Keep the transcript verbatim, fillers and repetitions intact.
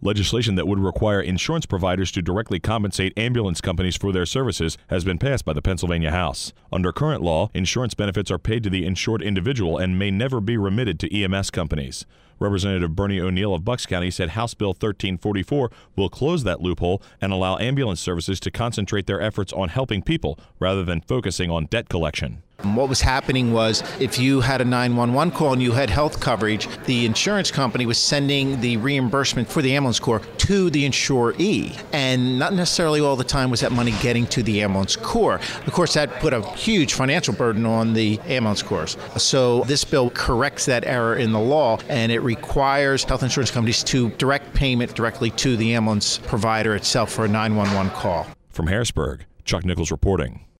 Legislation that would require insurance providers to directly compensate ambulance companies for their services has been passed by the Pennsylvania House. Under current law, insurance benefits are paid to the insured individual and may never be remitted to E M S companies. Representative Bernie O'Neill of Bucks County said House Bill thirteen forty-four will close that loophole and allow ambulance services to concentrate their efforts on helping people rather than focusing on debt collection. What was happening was if you had a nine one one call and you had health coverage, the insurance company was sending the reimbursement for the ambulance corps to the insuree. And not necessarily all the time was that money getting to the ambulance corps. Of course, that put a huge financial burden on the ambulance corps. So this bill corrects that error in the law, and it requires health insurance companies to direct payment directly to the ambulance provider itself for a nine one one call. From Harrisburg, Chuck Nichols reporting.